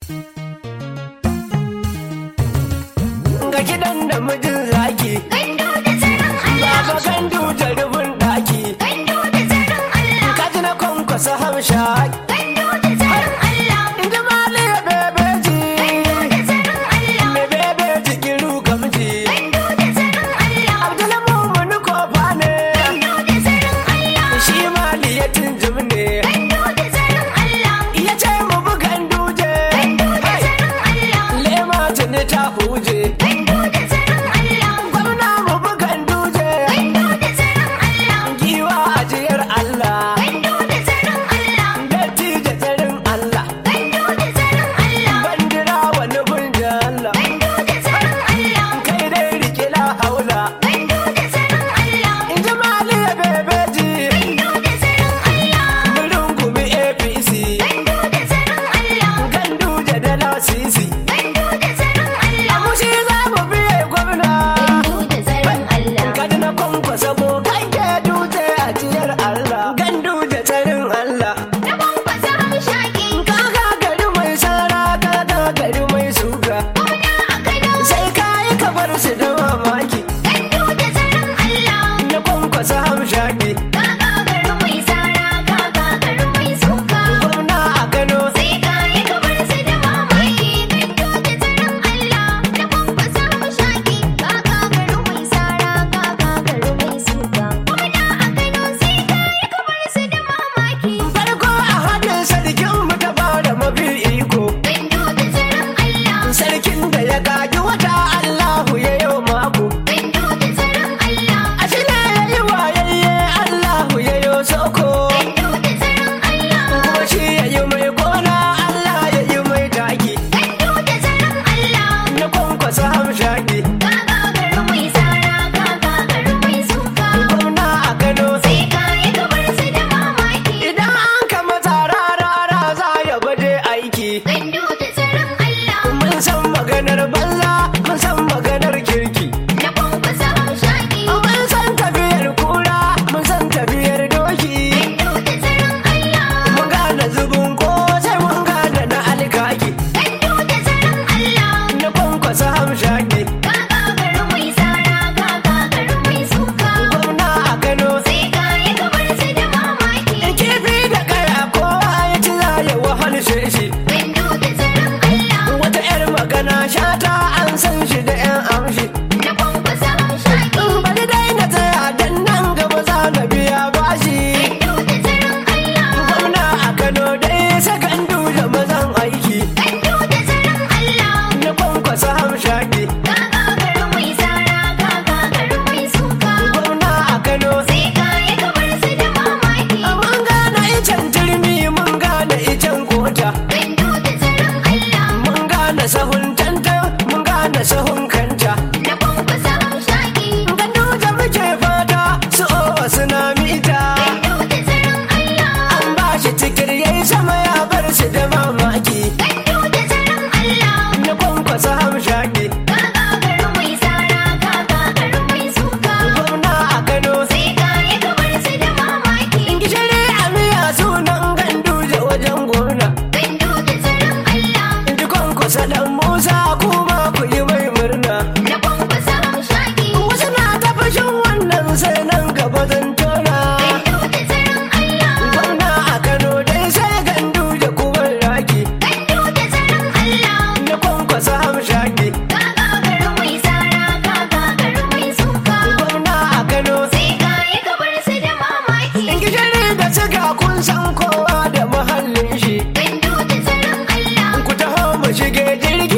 Ga kiɗan da mijin zaki. Gandu da tsaron Allah. Baba gandu da rubun ɗaki. Gandu da tsaron Allah. Kaji na kwankwasa hamsha. Gandu da tsaron Allah. Inda mali ya bebeji. Gandu da tsaron Allah. Me bebeji kiru gamji. Gandu da tsaron Allah. Abdulmumin kofa ne. Gandu da tsaron Allah. Shi mali ya tunjum ne. Gandu da tsaron Allah. Ya ce mu bi ganduje. Gandu da tsaron Allah. Lema tuni ta huje. Gandu da tsaron Allah. Gwamna mu bi ganduje. Gandu da tsaron Allah. Giwa ajiyar Allah. Gandu da tsaron Allah. Datti da tsarin Allah. Gandu da tsaron Allah. Bandira wani gunja Allah. Gandu da tsaron Allah. Kai dai rike la haula. Gandu da tsaron Allah. In ji mali ya bebeji. Gandu da tsaron Allah. Murin gumi APC. Gandu da tsaron Allah. Ganduje da lasisi. Gandu da tsaron Allah. Amushi za mu biye gwamna. Gandu da tsaron Allah. Kada na kwankwasa ko kai ke dutse ajiyar Allah. Ganduje tsarin Allah. Na kwankwasa hamshaki. Kaka gari mai sara, kaka gari mai suga. Gwamna a Kano. Sai kayi ka bar su da mamaki. Gandu da tsaron Allah. Na kwankwasa hamshaki. Kaka garin mai tsara, kaka garin mai suka. Gwamna a Kano. Sai ka yi kamar su da mamaki. Gandu da tsaron Allah. Na kwankwasa hamshaki. Kaka garin mai tsara, kaka garin mai suka. Gwamna a Kano. Sai ka yi kamar su da mamaki. Farko a hadin sarkin mu ta fara mafi iko. Gandu da tsaron Allah. Sarkin da ya gaji wata Allahu ya yau mako. Gandu da tsaron Allah. A shi ne ya yi wayayye Allahu ya yau soko. Gandu da tsaron Allah. Kuma shi ya yi mai gona Allah ya yi mai taki. Gandu da tsaron Allah. Na kwankwasa hamshaki. Kaka garin mai tsara, kaka garin mai suka. Gwamna a Kano. Sai ka yi kamar su da mamaki. Idan an kama tsara rara za ya bade aiki. Gandu da tsaron Allah. Mun san maganar banza, mun san maganar kirki. Na kwankwasa hamshaki. Mun san tafiyar kura, mun san tafiyar doki. Gandu da tsaron Allah. Mun gane zubin ko sai mun gane na alkaki. Gandu da tsaron Allah. Na kwankwasa hamshaki. Kaka garin mai tsara, kaka garin mai suka. Gwamna a Kano. Sai ka yi kamar su da mamaki. Kifi da kaya kowa ya ci za ya wahalshe shi. Gandu da tsaron Allah. Wata 'yar magana shata an san shi da 'yan amshi. Na kwankwasa hamshaki. Bari dai na tsaya dan nan gaba za na biya bashi. Gandu da tsaron Allah. Gwamna a Kano dai sakandu da mazan aiki. Gandu da tsaron Allah. Na kwankwasa hamshaki. Kaka garin mai tsara, kaka garin mai suka. Gwamna a Kano. Sai ka yi kamar su da mamaki. Mun gane icen turmi mun gane icen kota. Gandu da tsaron Allah. Mun gane sahun tanta mun gane sahun kanta. Na kwankwasa hamshaki. Gandu da muke fata su owa suna mita. Gandu da tsaron Allah. An ba shi tikir yayi sama ya bar su da mamaki. Gandu da tsaron Allah. Na kwankwasa hamshaki. Kaka garin mai tsara, kaka garin mai suka. Gwamna a Kano. Sai ka yi kamar su da mamaki. Gishiri a miya sunan gandu da wajen gona. Gandu da tsaron Allah. Ji kwankwasa dan Musa kuma ku yi mai murna. Na kwankwasa hamshaki. Wasu na ta fashin wannan sai nan gaba zan tona. Gandu da tsaron Allah. Gwamna a Kano dai sai gandu da kuban raki. Gandu da tsaron Allah. Na kwankwasa hamshaki. Kaka garin mai tsara, kaka garin mai suka. Gwamna a Kano. Sai ka yi kamar su da mamaki. Gishiri da siga kun san kowa da muhallin shi. Gandu da tsaron Allah. Ku taho mu shige jirgi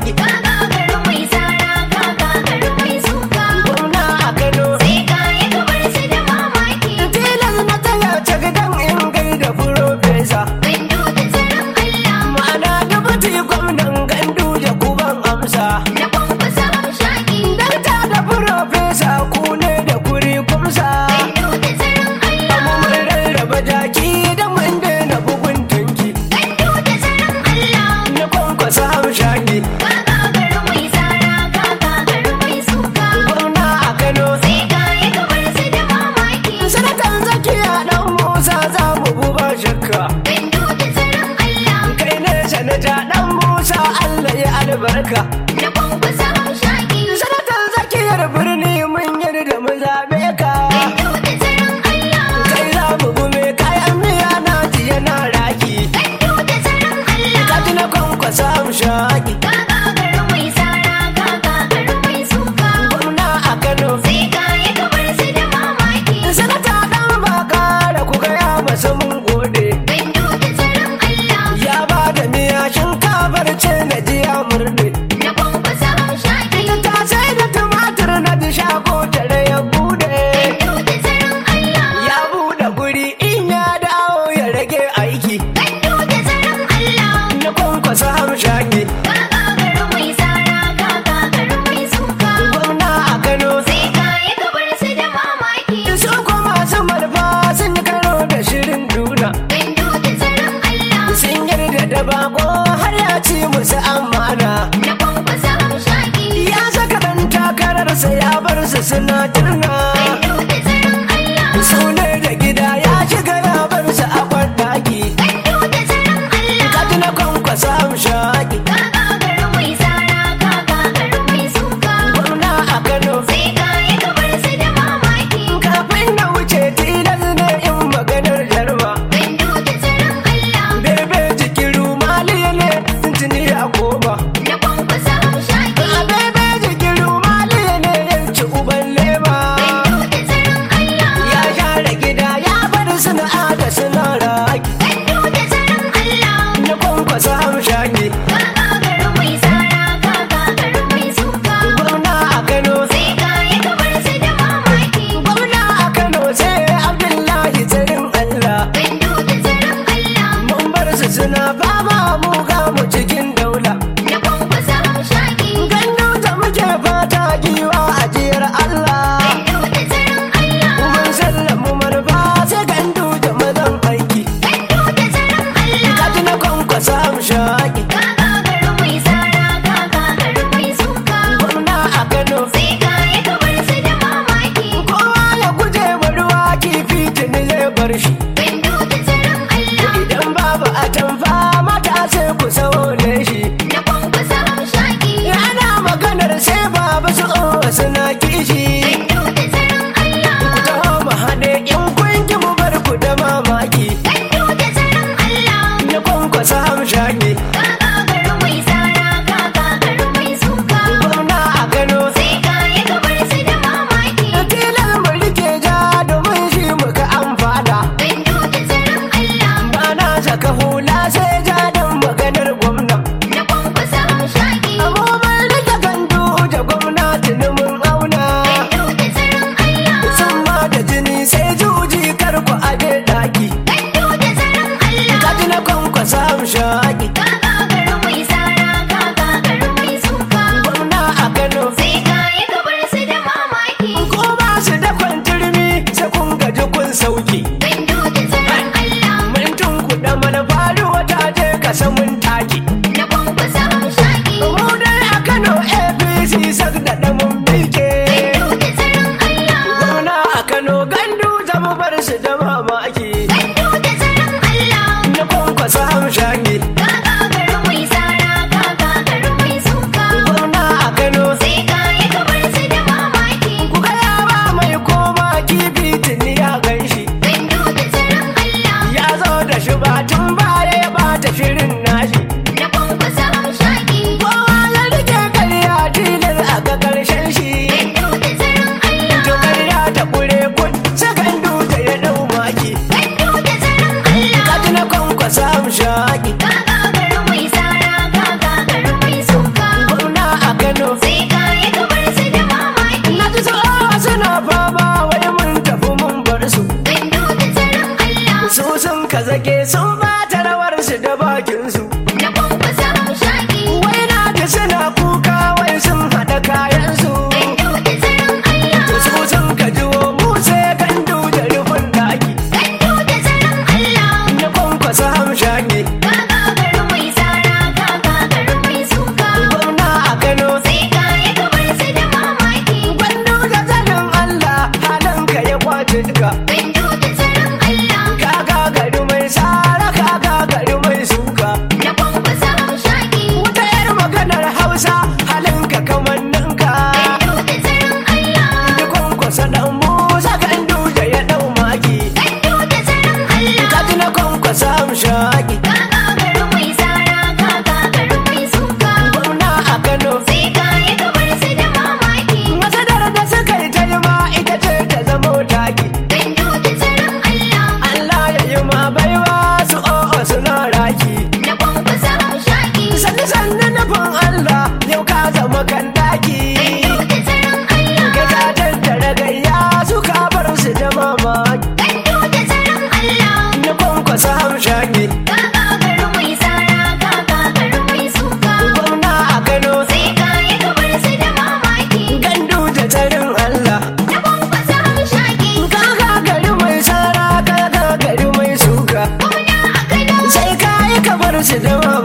hamshaki. ka gagaru mai tsara ka gagaru mai suka. Gwamna a Kano. Sai ka yi kamar su da mamaki. Tilas na tsaya ta gidan in gaida Furofesa. Gandu da tsaron Allah. Ma'ana dubuti gwamnan gandu da kuban amsa. Na kwankwasa hamshaki. Dakta da Furofesa ku ne da kuri kumsa. Gandu da tsaron Allah. Amma mun rarraba jaki da mun daina bugun tunki. Gandu da tsaron Allah. Na kwankwasa hamshaki. Ka gagaru mai tsara ka gagaru mai suka. Gwamna a Kano. Sai ka yi kamar su da mamaki. Sanatan zakiya dan Musa za mu buba shakka. Gandu da tsaron Allah. Kai ne sanata dan Musa Allah ya albarka. Na kwankwasa hamshaki. Sanatan zakiyar birni mun yarda mu zabe ka. Gandu da tsaron Allah. Kai za mu gume kayan miya na ji yana raki. Gandu da tsaron Allah. Ka ji na kwankwasa hamshaki. Ka gagaru mai tsara ka gagaru mai suka. Gwamna a Kano. Sai ka yi kamar su da mamaki. Sanata dan baka da ku gaya masa mun gode. Gandu da tsaron Allah. Ya ba da miya shinkafar ce na ji ya murɗe. Na kwankwasa hamshaki. Ta sai da tumatir na ji shago tare ya bude. Gandu da tsaron Allah. Ya bude guri in ya dawo ya rage aiki. Gandu da tsaron Allah. Na kwankwasa hamshaki. Ka gagaru mai tsara ka gagaru mai suka. Gwamna a Kano. Sai ka yi kamar su da mamaki. Su kuma su malfa sun yi karo da shirin duna. Gandu da tsaron Allah. Sun yarda da bako har ya ci musu amana. Na kwankwasa hamshaki. Ya saka ɗan takararsa ya bar su suna turna. Gandu da tsaron Allah. Su ne da gida ya shiga ya bar su a kwandaki. Gandu da tsaron Allah. Kaji na kwankwasa hamshaki. Ka gagaru mai tsara ka gagaru mai suka. Gwamna a Kano. Sai ka yi kamar su da mamaki. Kafin na wuce tilas ne in maganar jarma. Gandu da tsaron Allah. Bebe jikin rumali ne tuntuni ya koma. Na kwankwasa hamshaki. A bebe jikin rumali ne yanci uban lema. Gandu da tsaron Allah. Ya share gida ya bar sana'a da suna raki. Gandu da tsaron Allah. Na kwankwasa hamshaki. Ka gagaru mai tsara ka gagaru mai suka. Gwamna a Kano. Sai ka yi kamar su da mamaki. Gwamna a Kano sai Abdullahi tsarin Allah. Gandu da tsaron Allah. Mun bar su suna fama mu ga mu cikin daula. Na kwankwasa hamshaki. Gandu da muke fata giwa ajiyar Allah. Gandu da tsaron Allah. Mun sallamu marfa sai gandu da mazan aiki. Gandu da tsaron Allah. Kaji na kwankwasa hamshaki. Ka gagaru mai tsara ka gagaru mai suka. Gwamna a Kano. Sai ka yi kamar su da mamaki. Kowa ya guje wa ruwa kifi tuni zai bar shi. Gandu da tsaron Allah. Idan babu a tamfa mata sai ku saune shi. Na kwankwasa hamshaki. Ana maganar sai babu su suna kishi. Gandu da tsaron Allah. Taho mu haɗe in kun ki mu bar ku da mamaki. Gandu da tsaron Allah. Na kwankwasa hamshaki. Ka gagaru mai tsara ka gagaru mai suka. Gwamna a Kano. Sai ka yi kamar su da mamaki. Tilar mu rike ja domin shi muka amfana. Gandu da tsaron Allah. Ba na saka hula sai ja don maganar gwamna. Na kwankwasa hamshaki. Abubuwan rike gandu da gwamnati mun auna. sake sun bata rawar su da bakin su na kwankwasa hamshaki. wai na ji suna kuka wai sun haɗa kayan su Gandu da tsaron Allah. to su sun ka jiwo mu sai gandu da rufin daki Gandu da tsaron Allah. na kwankwasa hamshaki Ka gagaru mai tsara, ka gagaru mai suka. gwamna a Kano Sai ka yi kamar su da mamaki. gandu da zanen Allah halin ka ya kwace ka Gandu da tsaron Allah. ka gagaru mai tsara ka gagaru mai suka Na kwankwasa hamshaki. wata yar maganar Hausa halin ka kamannin ka Gandu da tsaron Allah. da kwankwasa dan Musa gandu da ya dau maki Gandu da tsaron Allah. ka ji na kwankwasa hamshaki Ka gagaru mai tsara, ka gagaru mai suka. gwamna a Kano Sai ka yi kamar su da mamaki. masadar da suka yi ta yi ma ita ce ta zamo taki Gandu da tsaron Allah. Allah ya yi ma baiwa su o'o suna raki Na kwankwasa hamshaki. sannu sannu nufin Allah yau ka zama kan daki Gandu da tsaron Allah. ka ka tattara gayya su ka bar su da mamaki Gandu da tsaron Allah. na kwankwasa hamshaki Ka gagaru mai tsara, ka gagaru mai suka. gwamna a Kano Sai ka yi kamar su da mamaki. gandu da tsarin Allah Na kwankwasa hamshaki. ka gagari mai sara ka gagari mai suka Gwamna a Kano. sai ka yi kamar su da